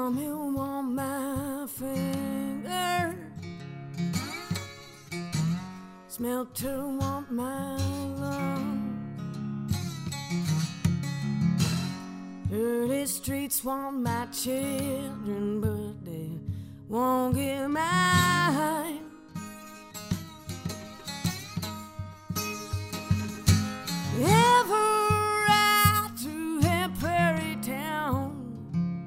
thumb you on my finger, smell to want my love. Dirty streets want my children, but they won't get mine. Ever ride through that prairie town,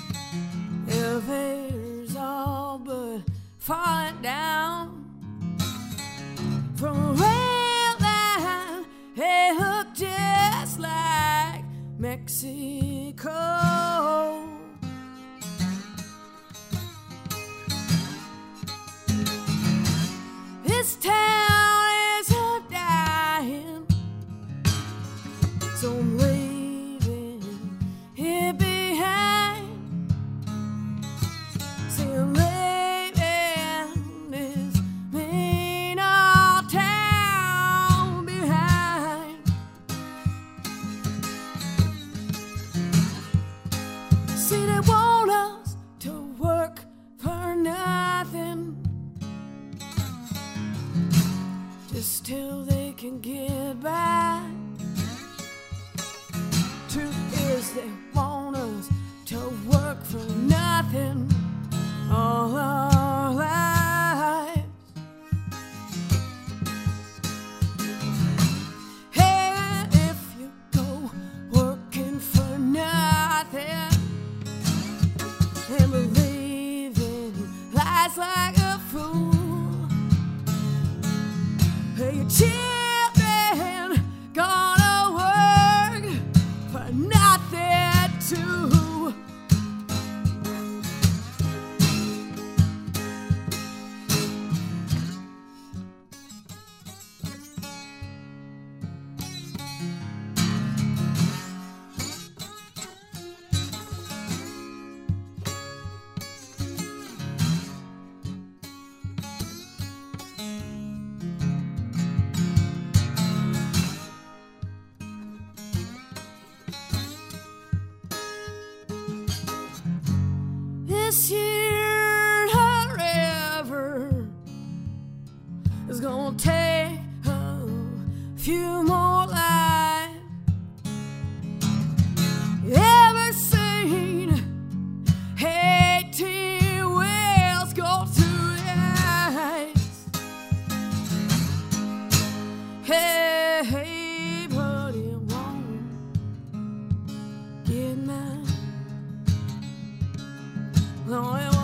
elevators all but falling down from a rail line. They look just like Mexico. This town is a dying, so I'm leaving it behind. See, I'm leaving this mean old town behind. See, they want us to work for nothing, just till they can get by. Truth is, they want us to work for nothing all our lives. Hey, if you go working for nothing and believe in lies like a fool, hey, your children gonna work for nothing too. This year, forever is gonna take a few more lives. Ever seen 18 whales go through the ice? Hey, hey, but it won't get mine. No,